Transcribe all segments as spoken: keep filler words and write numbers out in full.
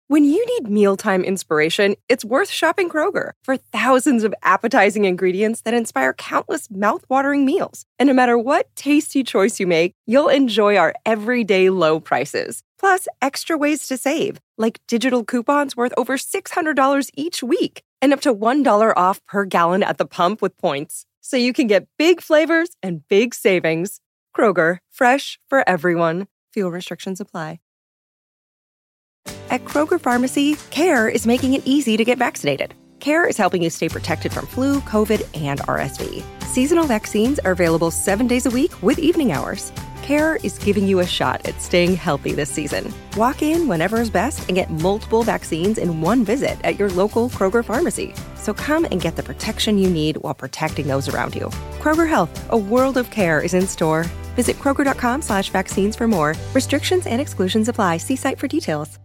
When you need mealtime inspiration, it's worth shopping Kroger for thousands of appetizing ingredients that inspire countless mouthwatering meals. And no matter what tasty choice you make, you'll enjoy our everyday low prices. Plus, extra ways to save, like digital coupons worth over six hundred dollars each week and up to one dollar off per gallon at the pump with points. So you can get big flavors and big savings. Kroger, fresh for everyone. Fuel restrictions apply. At Kroger Pharmacy, CARE is making it easy to get vaccinated. CARE is helping you stay protected from flu, COVID, and R S V. Seasonal vaccines are available seven days a week with evening hours. CARE is giving you a shot at staying healthy this season. Walk in whenever is best and get multiple vaccines in one visit at your local Kroger Pharmacy. So come and get the protection you need while protecting those around you. Kroger Health, a world of care is in store. Visit Kroger.com slash vaccines for more. Restrictions and exclusions apply. See site for details.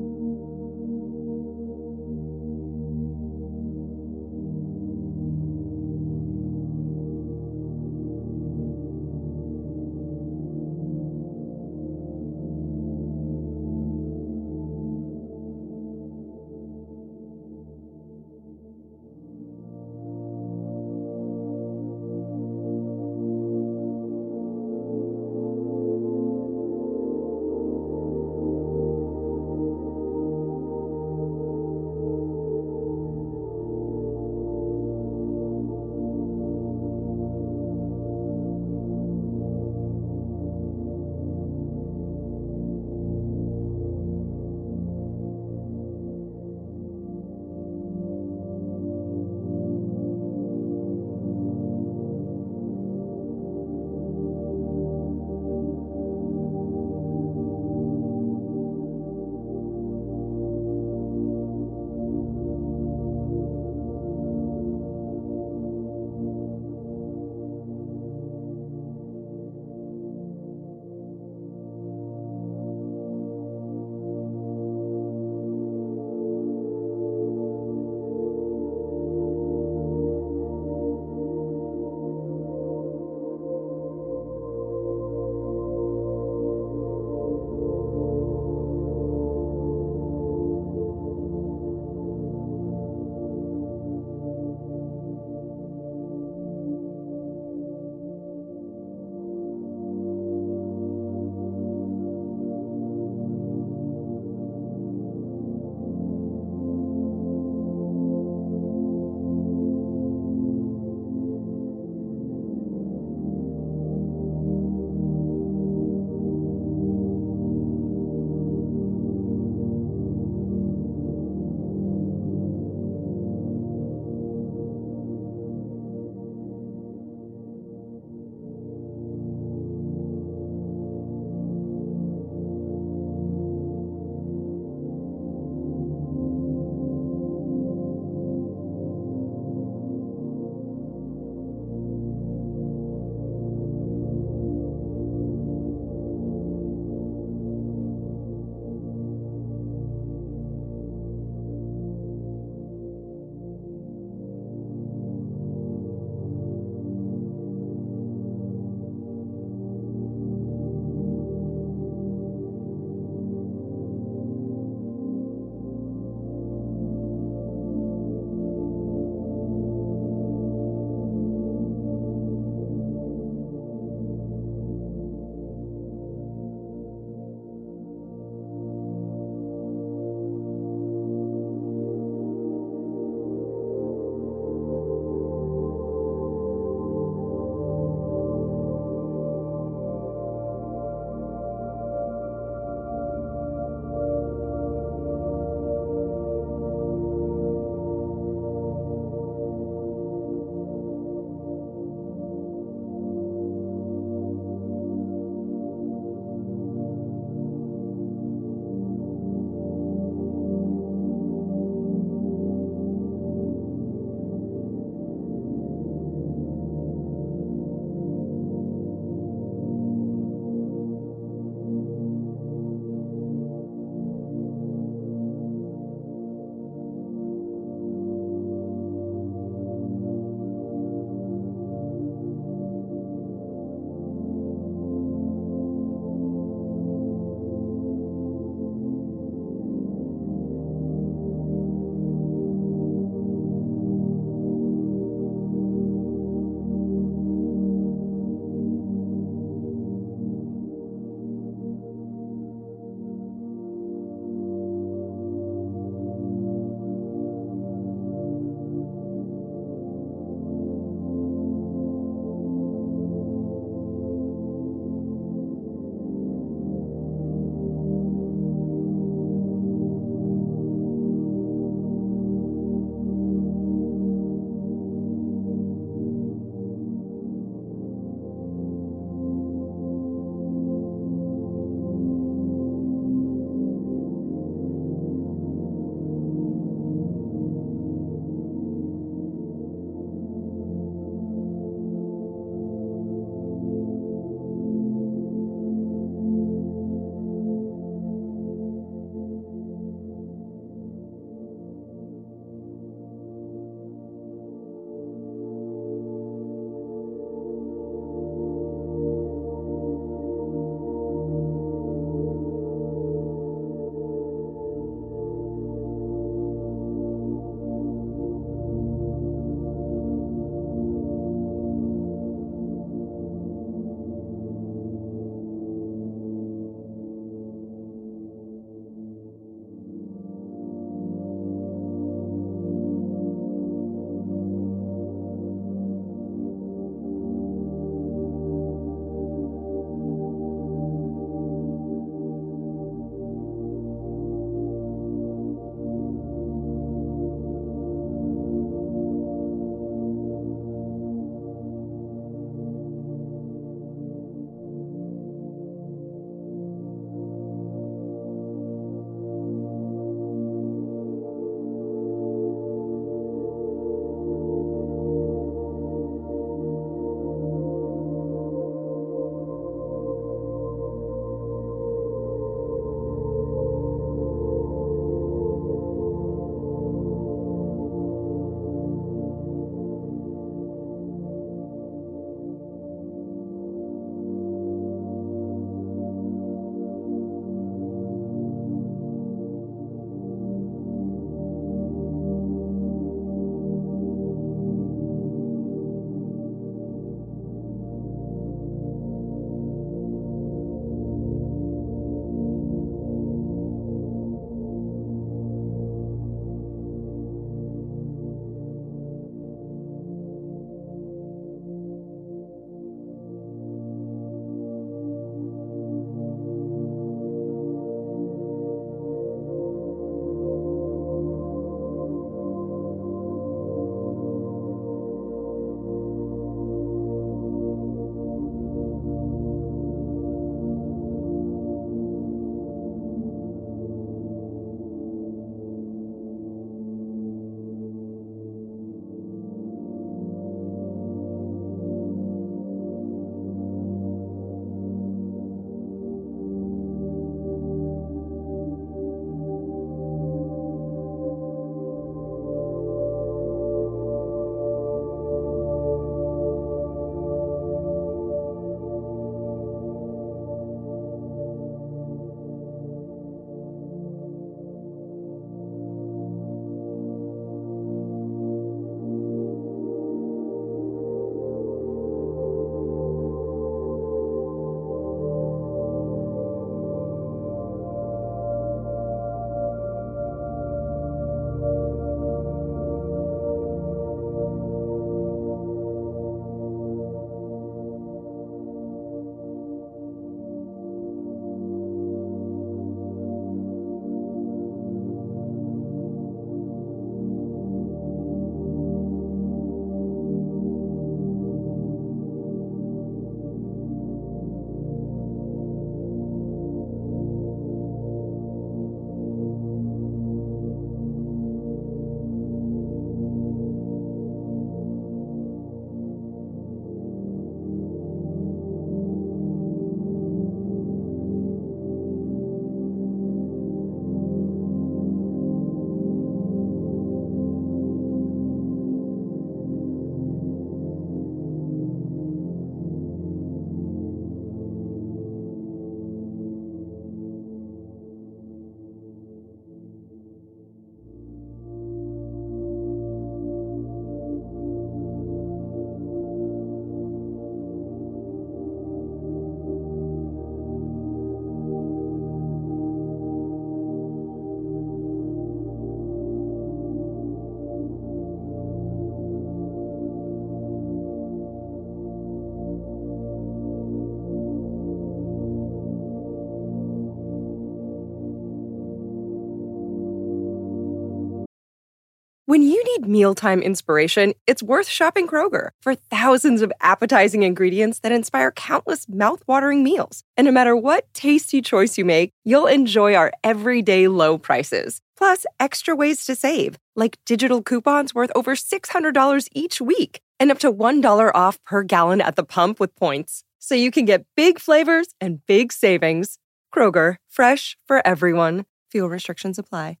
When you need mealtime inspiration, it's worth shopping Kroger for thousands of appetizing ingredients that inspire countless mouthwatering meals. And no matter what tasty choice you make, you'll enjoy our everyday low prices. Plus, extra ways to save, like digital coupons worth over six hundred dollars each week and up to one dollar off per gallon at the pump with points. So you can get big flavors and big savings. Kroger, fresh for everyone. Fuel restrictions apply.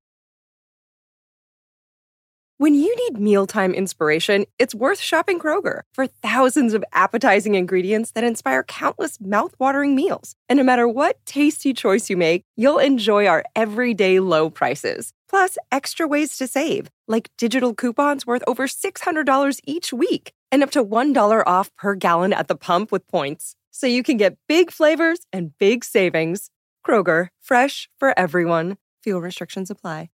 When you need mealtime inspiration, it's worth shopping Kroger for thousands of appetizing ingredients that inspire countless mouthwatering meals. And no matter what tasty choice you make, you'll enjoy our everyday low prices. Plus, extra ways to save, like digital coupons worth over six hundred dollars each week and up to one dollar off per gallon at the pump with points. So you can get big flavors and big savings. Kroger, fresh for everyone. Fuel restrictions apply.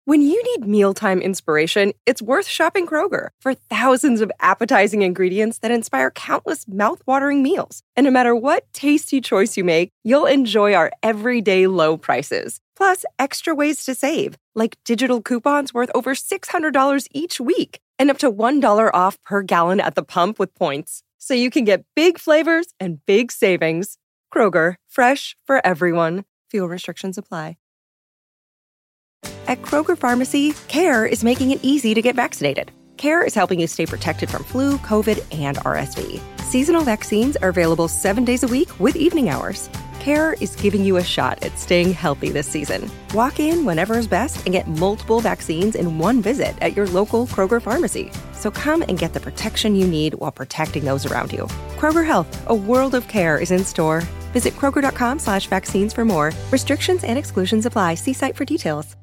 When you need mealtime inspiration, it's worth shopping Kroger for thousands of appetizing ingredients that inspire countless mouth-watering meals. And no matter what tasty choice you make, you'll enjoy our everyday low prices. Plus, extra ways to save, like digital coupons worth over six hundred dollars each week and up to one dollar off per gallon at the pump with points. So you can get big flavors and big savings. Kroger, fresh for everyone. Fuel restrictions apply. At Kroger Pharmacy, CARE is making it easy to get vaccinated. CARE is helping you stay protected from flu, COVID, and R S V. Seasonal vaccines are available seven days a week with evening hours. CARE is giving you a shot at staying healthy this season. Walk in whenever is best and get multiple vaccines in one visit at your local Kroger Pharmacy. So come and get the protection you need while protecting those around you. Kroger Health, a world of care is in store. Visit Kroger.com slash vaccines for more. Restrictions and exclusions apply. See site for details.